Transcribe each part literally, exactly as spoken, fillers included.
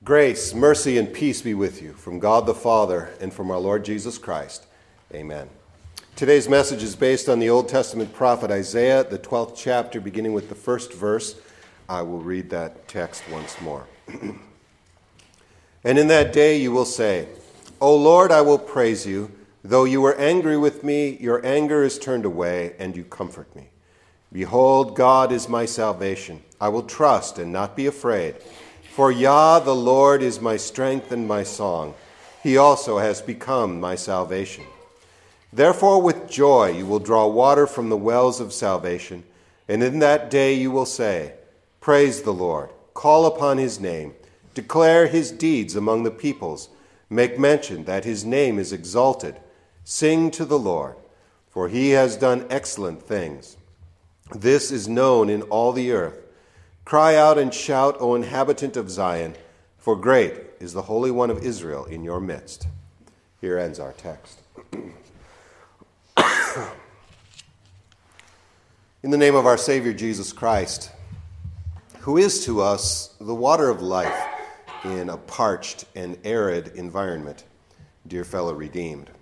Grace, mercy, and peace be with you from God the Father and from our Lord Jesus Christ. Amen. Today's message is based on the Old Testament prophet Isaiah, the twelfth chapter, beginning with the first verse. I will read that text once more. And in that day you will say, O Lord, I will praise you. Though you were angry with me, your anger is turned away, and you comfort me. Behold, God is my salvation. I will trust and not be afraid. For Yah, the Lord, is my strength and my song. He also has become my salvation. Therefore, with joy you will draw water from the wells of salvation, and in that day you will say, Praise the Lord, call upon his name, declare his deeds among the peoples, make mention that his name is exalted. Sing to the Lord, for he has done excellent things. This is known in all the earth. Cry out and shout, O inhabitant of Zion, for great is the Holy One of Israel in your midst. Here ends our text. In the name of our Savior Jesus Christ, who is to us the water of life in a parched and arid environment, dear fellow redeemed.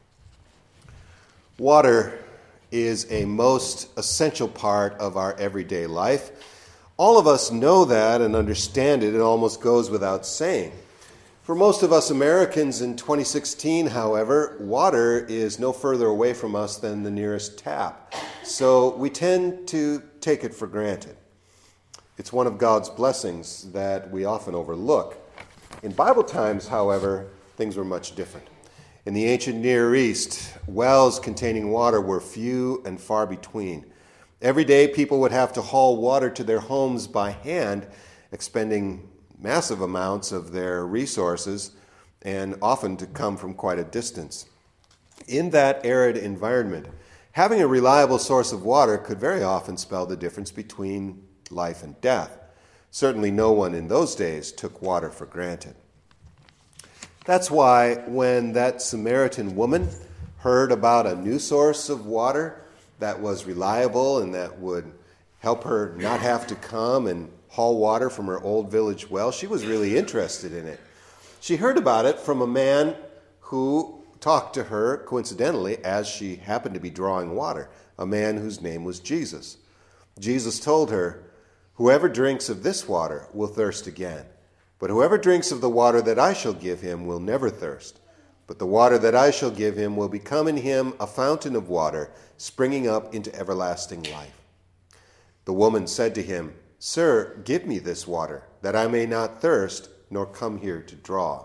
Water is a most essential part of our everyday life. All of us know that and understand it. It almost goes without saying. For most of us Americans in twenty sixteen, however, water is no further away from us than the nearest tap. So we tend to take it for granted. It's one of God's blessings that we often overlook. In Bible times, however, things were much different. In the ancient Near East, wells containing water were few and far between. Every day, people would have to haul water to their homes by hand, expending massive amounts of their resources and often to come from quite a distance. In that arid environment, having a reliable source of water could very often spell the difference between life and death. Certainly no one in those days took water for granted. That's why when that Samaritan woman heard about a new source of water that was reliable and that would help her not have to come and haul water from her old village well, she was really interested in it. She heard about it from a man who talked to her, coincidentally, as she happened to be drawing water, a man whose name was Jesus. Jesus told her, Whoever drinks of this water will thirst again, but whoever drinks of the water that I shall give him will never thirst. But the water that I shall give him will become in him a fountain of water, springing up into everlasting life. The woman said to him, Sir, give me this water, that I may not thirst, nor come here to draw.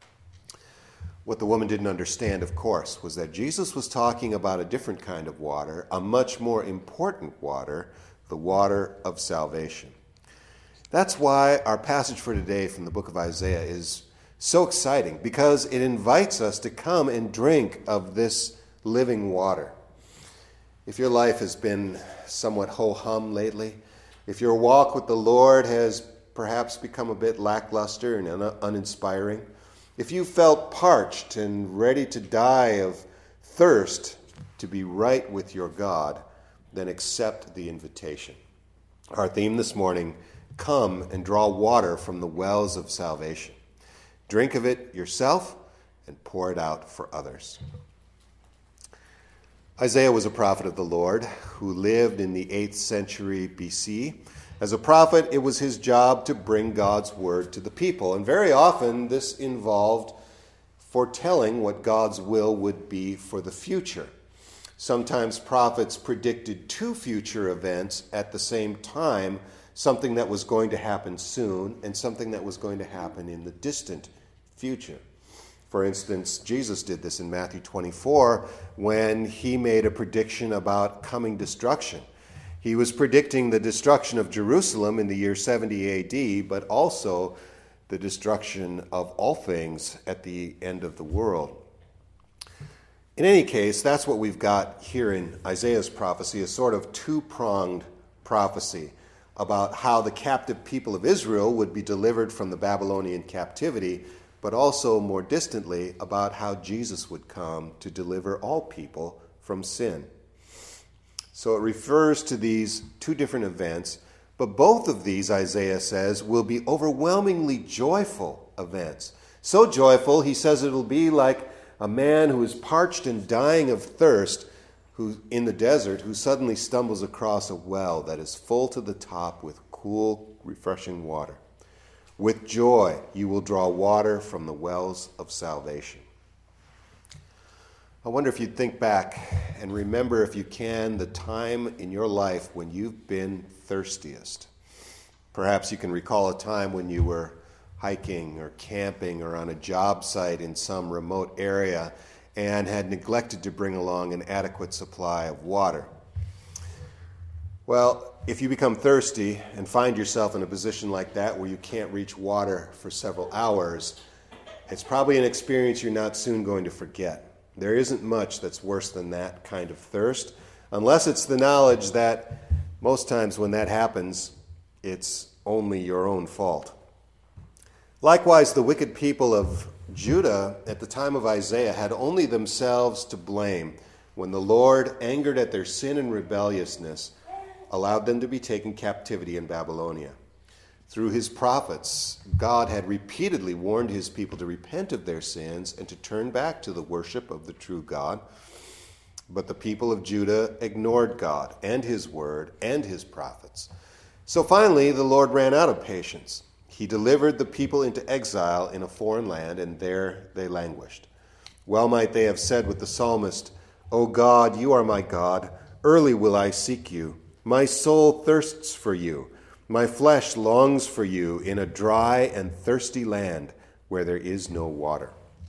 What the woman didn't understand, of course, was that Jesus was talking about a different kind of water, a much more important water, the water of salvation. That's why our passage for today from the book of Isaiah is so exciting, because it invites us to come and drink of this living water. If your life has been somewhat ho-hum lately, if your walk with the Lord has perhaps become a bit lackluster and un- uninspiring, if you felt parched and ready to die of thirst to be right with your God, then accept the invitation. Our theme this morning, come and draw water from the wells of salvation. Drink of it yourself and pour it out for others. Isaiah was a prophet of the Lord who lived in the eighth century B C. As a prophet, it was his job to bring God's word to the people. And very often this involved foretelling what God's will would be for the future. Sometimes prophets predicted two future events at the same time, something that was going to happen soon and something that was going to happen in the distant future. For instance, Jesus did this in Matthew twenty-four when he made a prediction about coming destruction. He was predicting the destruction of Jerusalem in the year seventy A D, but also the destruction of all things at the end of the world. In any case, that's what we've got here in Isaiah's prophecy, a sort of two-pronged prophecy about how the captive people of Israel would be delivered from the Babylonian captivity, but also more distantly about how Jesus would come to deliver all people from sin. So it refers to these two different events, but both of these, Isaiah says, will be overwhelmingly joyful events. So joyful, he says it'll be like a man who is parched and dying of thirst who in the desert, who suddenly stumbles across a well that is full to the top with cool, refreshing water. With joy, you will draw water from the wells of salvation. I wonder if you'd think back and remember, if you can, the time in your life when you've been thirstiest. Perhaps you can recall a time when you were hiking or camping or on a job site in some remote area and had neglected to bring along an adequate supply of water. Well, if you become thirsty and find yourself in a position like that where you can't reach water for several hours, it's probably an experience you're not soon going to forget. There isn't much that's worse than that kind of thirst, unless it's the knowledge that most times when that happens, it's only your own fault. Likewise, the wicked people of Judah at the time of Isaiah had only themselves to blame when the Lord, angered at their sin and rebelliousness, allowed them to be taken captivity in Babylonia. Through his prophets, God had repeatedly warned his people to repent of their sins and to turn back to the worship of the true God. But the people of Judah ignored God and his word and his prophets. So finally, the Lord ran out of patience. He delivered the people into exile in a foreign land, and there they languished. Well might they have said with the psalmist, "O God, you are my God. Early will I seek you. My soul thirsts for you. My flesh longs for you in a dry and thirsty land where there is no water."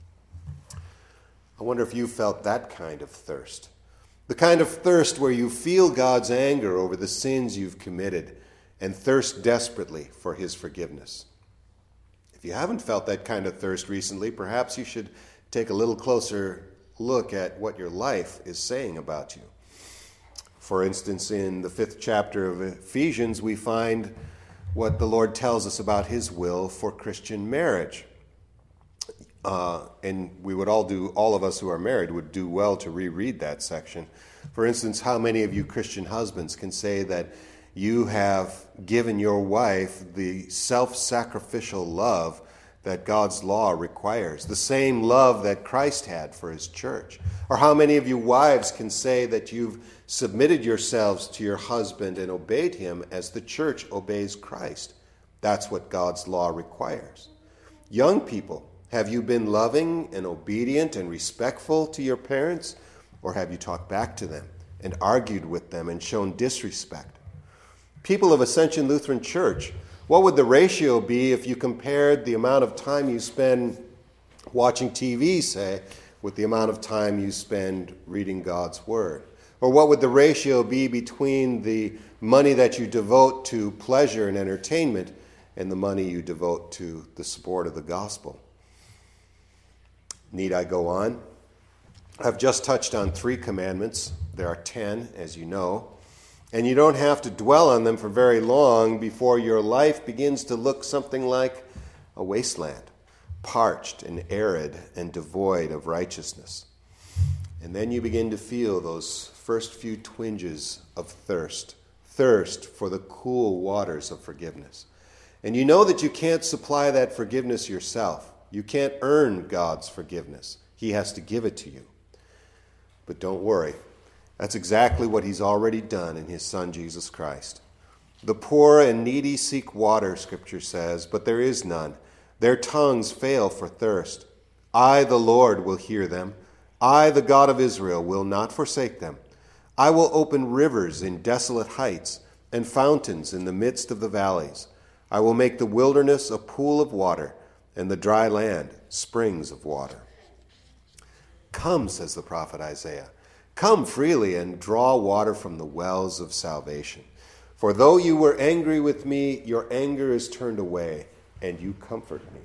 I wonder if you felt that kind of thirst. The kind of thirst where you feel God's anger over the sins you've committed and thirst desperately for his forgiveness. If you haven't felt that kind of thirst recently, perhaps you should take a little closer look at what your life is saying about you. For instance, in the fifth chapter of Ephesians, we find what the Lord tells us about his will for Christian marriage. Uh, and we would all do, all of us who are married would do well to reread that section. For instance, how many of you Christian husbands can say that you have given your wife the self-sacrificial love that God's law requires, the same love that Christ had for his church? Or how many of you wives can say that you've submitted yourselves to your husband and obeyed him as the church obeys Christ? That's what God's law requires. Young people, have you been loving and obedient and respectful to your parents? Or have you talked back to them and argued with them and shown disrespect? People of Ascension Lutheran Church, what would the ratio be if you compared the amount of time you spend watching T V, say, with the amount of time you spend reading God's Word? Or what would the ratio be between the money that you devote to pleasure and entertainment and the money you devote to the support of the gospel? Need I go on? I've just touched on three commandments. There are ten, as you know. And you don't have to dwell on them for very long before your life begins to look something like a wasteland, parched and arid and devoid of righteousness. And then you begin to feel those first few twinges of thirst, thirst for the cool waters of forgiveness. And you know that you can't supply that forgiveness yourself. You can't earn God's forgiveness. He has to give it to you. But don't worry. That's exactly what he's already done in his Son, Jesus Christ. The poor and needy seek water, Scripture says, but there is none. Their tongues fail for thirst. I, the Lord, will hear them. I, the God of Israel, will not forsake them. I will open rivers in desolate heights and fountains in the midst of the valleys. I will make the wilderness a pool of water and the dry land springs of water. Come, says the prophet Isaiah. Come freely and draw water from the wells of salvation. For though you were angry with me, your anger is turned away, and you comfort me.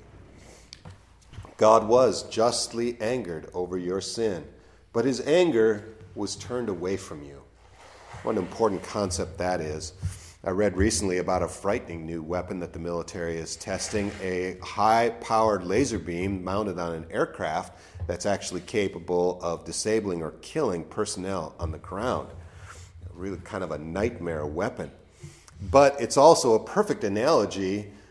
God was justly angered over your sin, but his anger was turned away from you. What an important concept that is. I read recently about a frightening new weapon that the military is testing, a high-powered laser beam mounted on an aircraft that's actually capable of disabling or killing personnel on the ground. Really kind of a nightmare weapon. But it's also a perfect analogy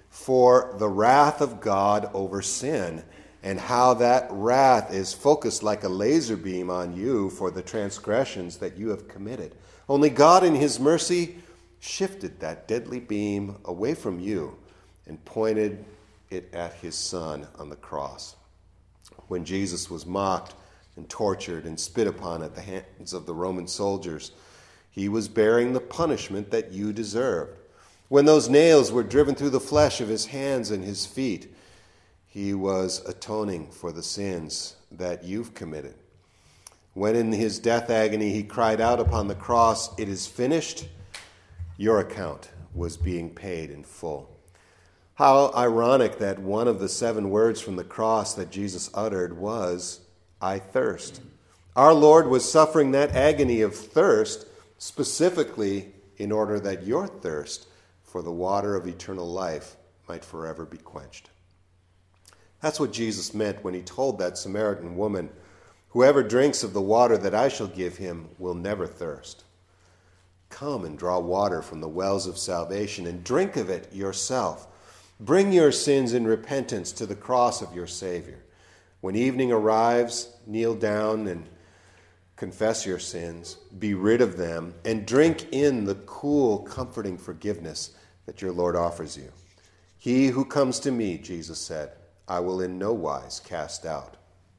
for the wrath of God over sin, and how that wrath is focused like a laser beam on you for the transgressions that you have committed. Only God in his mercy shifted that deadly beam away from you and pointed it at his Son on the cross. When Jesus was mocked and tortured and spit upon at the hands of the Roman soldiers, he was bearing the punishment that you deserved. When those nails were driven through the flesh of his hands and his feet, he was atoning for the sins that you've committed. When in his death agony he cried out upon the cross, "It is finished," your account was being paid in full. How ironic that one of the seven words from the cross that Jesus uttered was, "I thirst." Our Lord was suffering that agony of thirst specifically in order that your thirst for the water of eternal life might forever be quenched. That's what Jesus meant when he told that Samaritan woman, "Whoever drinks of the water that I shall give him will never thirst." Come and draw water from the wells of salvation and drink of it yourself. Bring your sins in repentance to the cross of your Savior. When evening arrives, kneel down and confess your sins, be rid of them, and drink in the cool, comforting forgiveness that your Lord offers you. "He who comes to me," Jesus said, "I will in no wise cast out."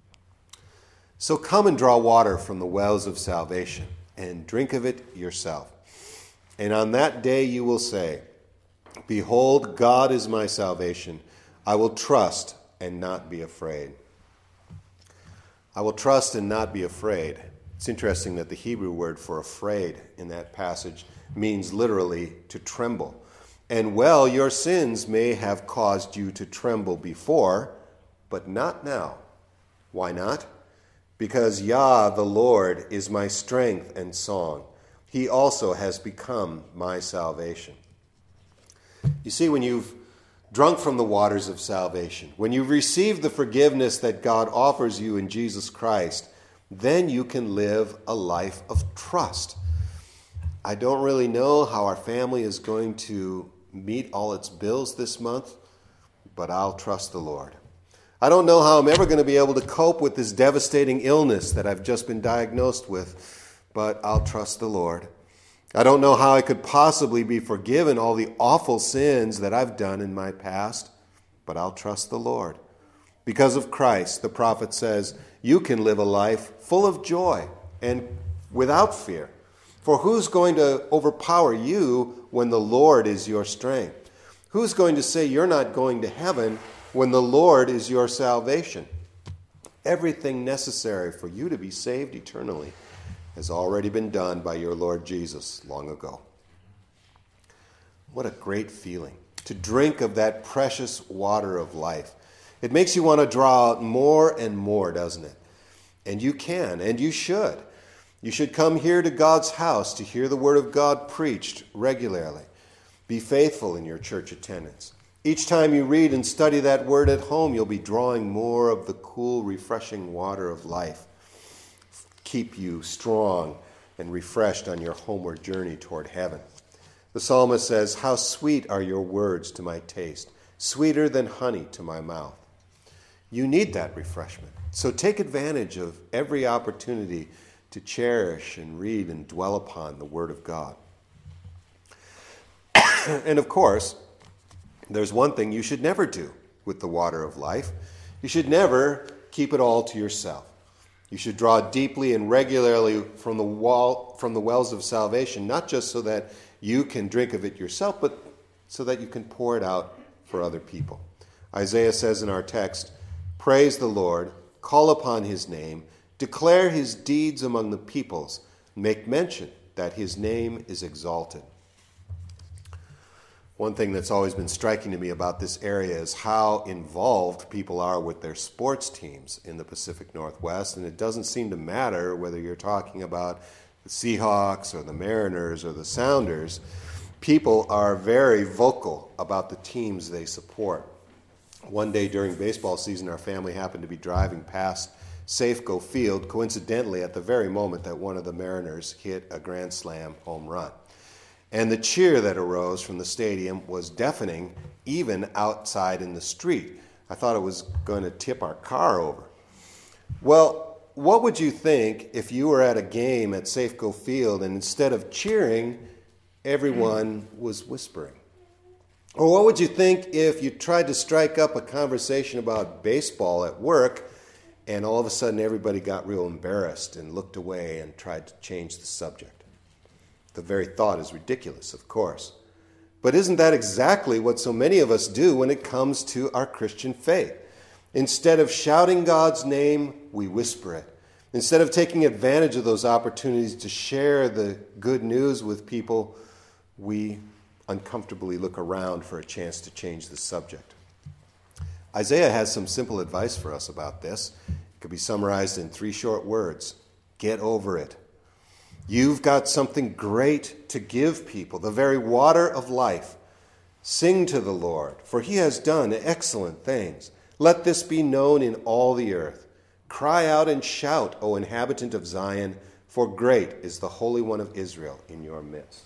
So come and draw water from the wells of salvation and drink of it yourself. And on that day you will say, "Behold, God is my salvation. I will trust and not be afraid." I will trust and not be afraid. It's interesting that the Hebrew word for afraid in that passage means literally to tremble. And well, your sins may have caused you to tremble before, but not now. Why not? Because Yah, the Lord, is my strength and song. He also has become my salvation. You see, when you've drunk from the waters of salvation, when you've received the forgiveness that God offers you in Jesus Christ, then you can live a life of trust. I don't really know how our family is going to meet all its bills this month, but I'll trust the Lord. I don't know how I'm ever going to be able to cope with this devastating illness that I've just been diagnosed with, but I'll trust the Lord. I don't know how I could possibly be forgiven all the awful sins that I've done in my past, but I'll trust the Lord. Because of Christ, the prophet says, you can live a life full of joy and without fear. For who's going to overpower you when the Lord is your strength? Who's going to say you're not going to heaven when the Lord is your salvation? Everything necessary for you to be saved eternally has already been done by your Lord Jesus long ago. What a great feeling to drink of that precious water of life. It makes you want to draw out more and more, doesn't it? And you can, and you should. You should come here to God's house to hear the Word of God preached regularly. Be faithful in your church attendance. Each time you read and study that Word at home, you'll be drawing more of the cool, refreshing water of life. Keep you strong and refreshed on your homeward journey toward heaven. The psalmist says, "How sweet are your words to my taste, sweeter than honey to my mouth." You need that refreshment. So take advantage of every opportunity to cherish and read and dwell upon the Word of God. And of course, there's one thing you should never do with the water of life. You should never keep it all to yourself. You should draw deeply and regularly from the wall, from the wells of salvation, not just so that you can drink of it yourself, but so that you can pour it out for other people. Isaiah says in our text, "Praise the Lord, call upon his name, declare his deeds among the peoples, make mention that his name is exalted." One thing that's always been striking to me about this area is how involved people are with their sports teams in the Pacific Northwest, and it doesn't seem to matter whether you're talking about the Seahawks or the Mariners or the Sounders. People are very vocal about the teams they support. One day during baseball season, our family happened to be driving past Safeco Field, coincidentally at the very moment that one of the Mariners hit a grand slam home run. And the cheer that arose from the stadium was deafening even outside in the street. I thought it was going to tip our car over. Well, what would you think if you were at a game at Safeco Field and instead of cheering, everyone was whispering? Or what would you think if you tried to strike up a conversation about baseball at work and all of a sudden everybody got real embarrassed and looked away and tried to change the subject? The very thought is ridiculous, of course. But isn't that exactly what so many of us do when it comes to our Christian faith? Instead of shouting God's name, we whisper it. Instead of taking advantage of those opportunities to share the good news with people, we uncomfortably look around for a chance to change the subject. Isaiah has some simple advice for us about this. It could be summarized in three short words. Get over it. You've got something great to give people, the very water of life. Sing to the Lord, for he has done excellent things. Let this be known in all the earth. Cry out and shout, O inhabitant of Zion, for great is the Holy One of Israel in your midst.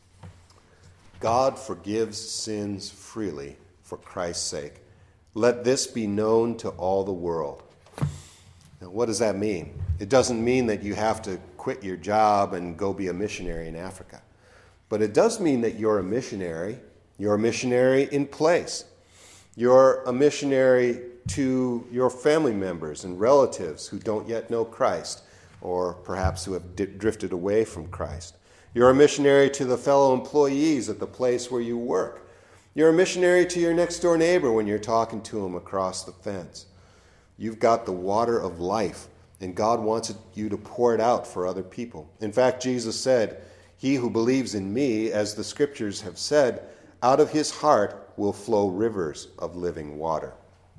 God forgives sins freely for Christ's sake. Let this be known to all the world. Now, what does that mean? It doesn't mean that you have to quit your job and go be a missionary in Africa. But it does mean that you're a missionary. You're a missionary in place. You're a missionary to your family members and relatives who don't yet know Christ, or perhaps who have di- drifted away from Christ. You're a missionary to the fellow employees at the place where you work. You're a missionary to your next door neighbor when you're talking to him across the fence. You've got the water of life, and God wants you to pour it out for other people. In fact, Jesus said, "He who believes in me, as the scriptures have said, out of his heart will flow rivers of living water."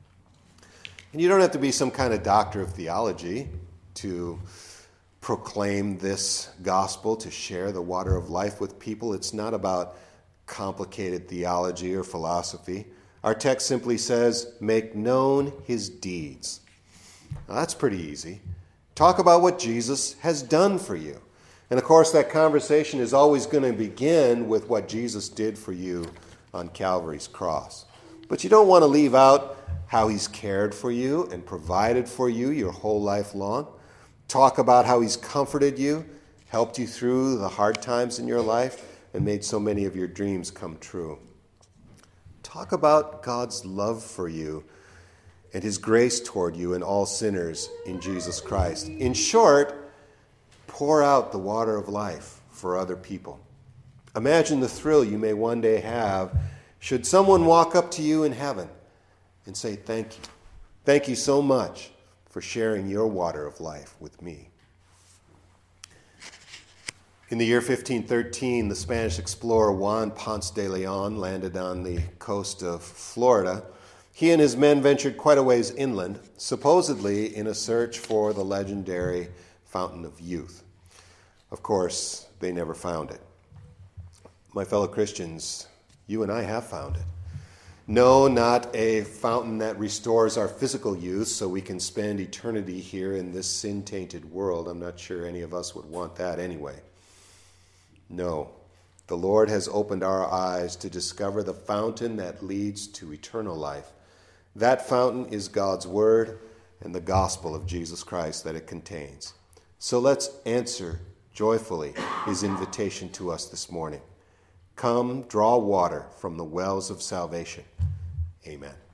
And you don't have to be some kind of doctor of theology to proclaim this gospel, to share the water of life with people. It's not about complicated theology or philosophy. Our text simply says, make known his deeds. Now, that's pretty easy. Talk about what Jesus has done for you. And of course, that conversation is always going to begin with what Jesus did for you on Calvary's cross. But you don't want to leave out how he's cared for you and provided for you your whole life long. Talk about how he's comforted you, helped you through the hard times in your life, and made so many of your dreams come true. Talk about God's love for you and his grace toward you and all sinners in Jesus Christ. In short, pour out the water of life for other people. Imagine the thrill you may one day have should someone walk up to you in heaven and say, "Thank you. Thank you so much for sharing your water of life with me." In the year fifteen thirteen, the Spanish explorer Juan Ponce de Leon landed on the coast of Florida. He and his men ventured quite a ways inland, supposedly in a search for the legendary Fountain of Youth. Of course, they never found it. My fellow Christians, you and I have found it. No, not a fountain that restores our physical youth so we can spend eternity here in this sin-tainted world. I'm not sure any of us would want that anyway. No, the Lord has opened our eyes to discover the fountain that leads to eternal life. That fountain is God's word and the gospel of Jesus Christ that it contains. So let's answer joyfully his invitation to us this morning. Come, draw water from the wells of salvation. Amen.